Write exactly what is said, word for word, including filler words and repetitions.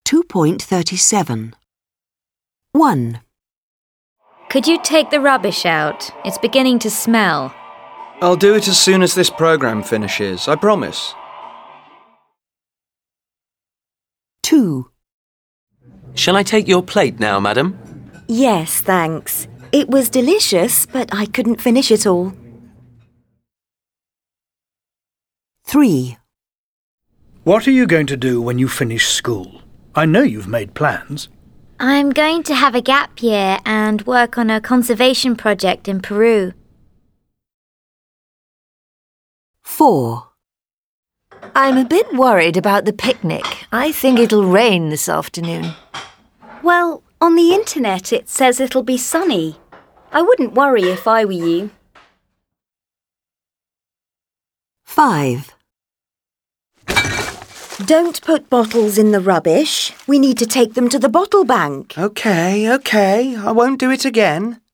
two point three seven. one. Could you take the rubbish out? It's beginning to smell. I'll do it as soon as this programme finishes, I promise. two. Shall I take your plate now, madam? Yes, thanks. It was delicious, but I couldn't finish it all. three. What are you going to do when you finish school? I know you've made plans. I'm going to have a gap year and work on a conservation project in Peru. four. I'm a bit worried about the picnic. I think it'll rain this afternoon. Well, on the internet it says it'll be sunny. I wouldn't worry if I were you. five. Don't put bottles in the rubbish. We need to take them to the bottle bank. OK, OK, I won't do it again.